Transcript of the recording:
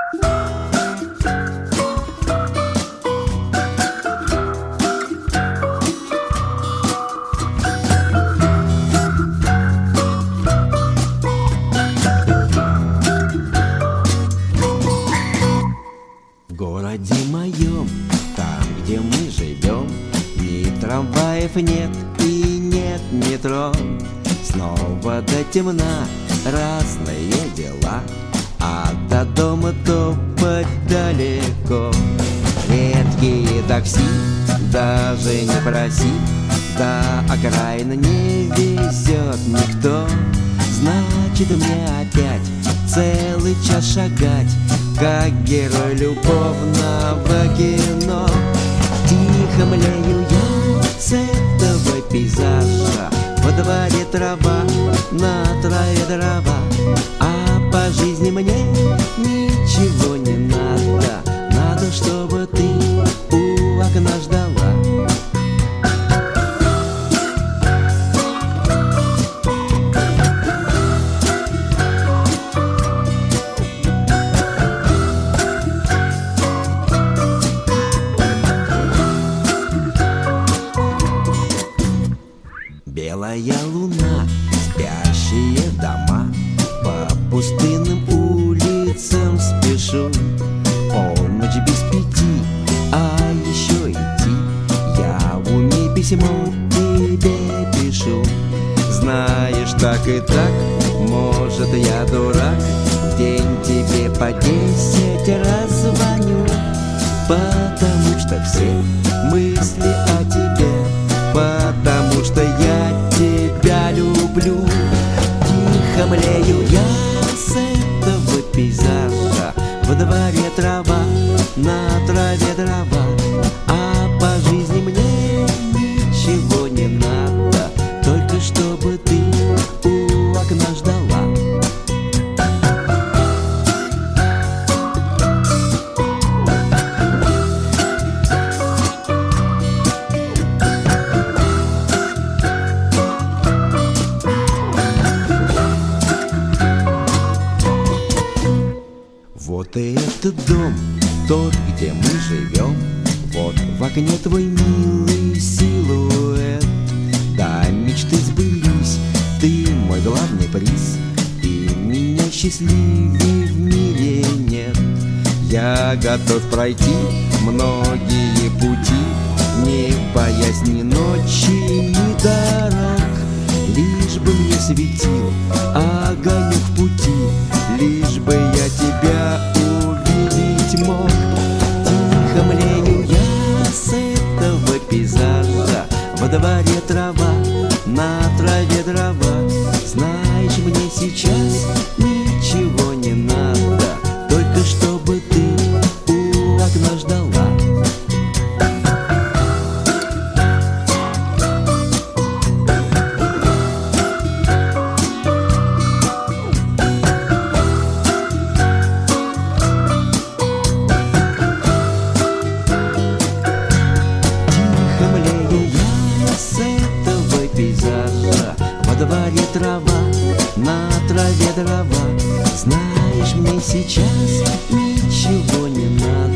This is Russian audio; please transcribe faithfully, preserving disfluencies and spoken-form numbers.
В городе моем, там, где мы живем, ни трамваев нет и нет метро. Снова до темна разные дела, а до дома топать далеко. Редкие такси, даже не проси, до окраины не везет никто. Значит, мне опять целый час шагать, как герой любовного кино. Тихо млею я с этого пейзажа. Во дворе трава, на траве дрова, а по жизни мне ничего не надо. Надо, чтобы ты у окна ждала. Белая луна, спящие дома, по пустынным улицам спешу. Полночь без пяти, а еще идти. Я в уме письмо тебе пишу. Знаешь, так и так, может, я дурак, в день тебе по десять раз звоню. Потому что все мысли о тебе, потому что я тебя люблю. Тихо млею я с этого пейзажа. Во дворе трава, на траве дрова, а по жизни мне ничего не надо, только чтобы ты у окна ждала. Вот и этот дом, тот, где мы живем. Вот в окне твой милый силуэт. Да, мечты сбылись, ты мой главный приз, и меня счастливее в мире нет. Я готов пройти многие пути, не боясь ни ночи, ни дорог. Лишь бы мне светил огонек в пути, лишь бы я тебя увидеть мог. Тихо млею я с этого пейзажа. Во дворе трава, на траве дрова. Знаешь, мне сейчас ничего не надо, только чтобы ты у окна ждала. Пейзажа. Во дворе трава, на траве дрова. Знаешь, мне сейчас ничего не надо,